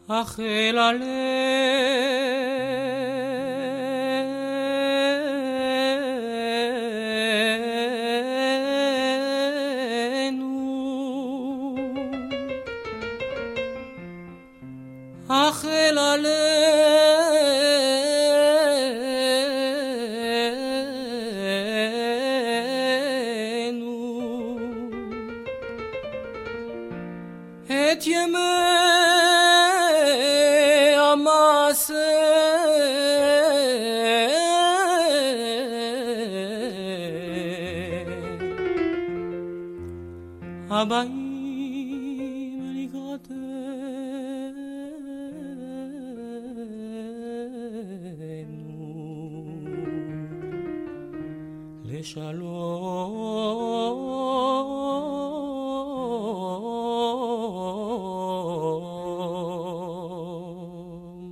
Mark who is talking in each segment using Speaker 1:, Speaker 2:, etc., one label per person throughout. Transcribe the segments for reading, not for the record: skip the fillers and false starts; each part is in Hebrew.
Speaker 1: החל עלינו, החל עלינו את ימי המעשה הבאים לקראתנו לשלום.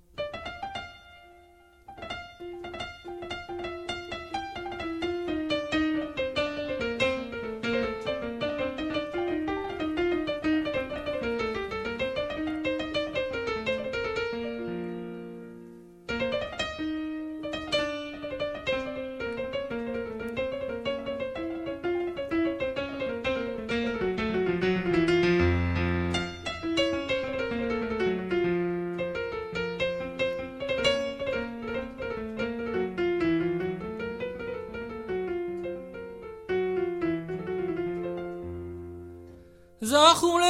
Speaker 1: זכו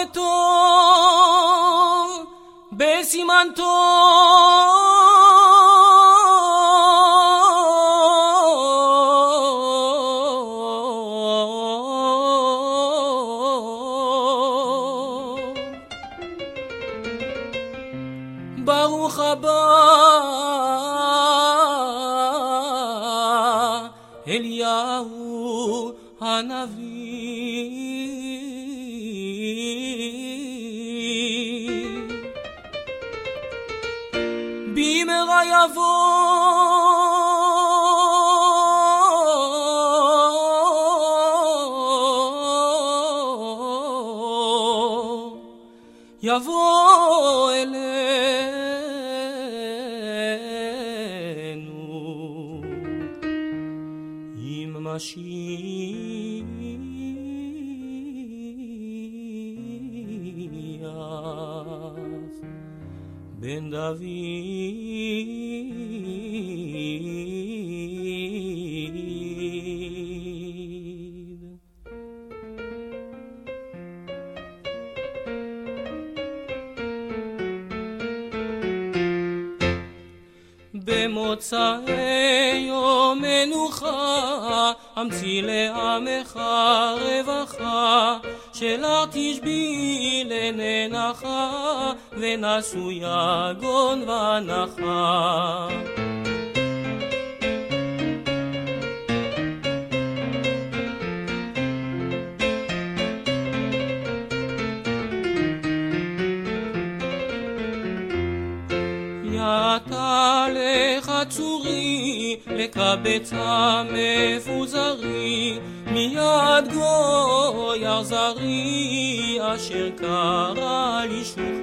Speaker 1: לטוב בסימן טוב ברוך הבא אליהו הנביא. במהרה יבוא אלינו עם משיח בן דוד. במוצאי יום מנוחה אמציא לעמך רווחה, שלך תשבי לננחה ונסו יגון ונחה. יתה לך צורי לקבץ המפוזרי, מיד גוי אכזרי אשר קרא לי שוב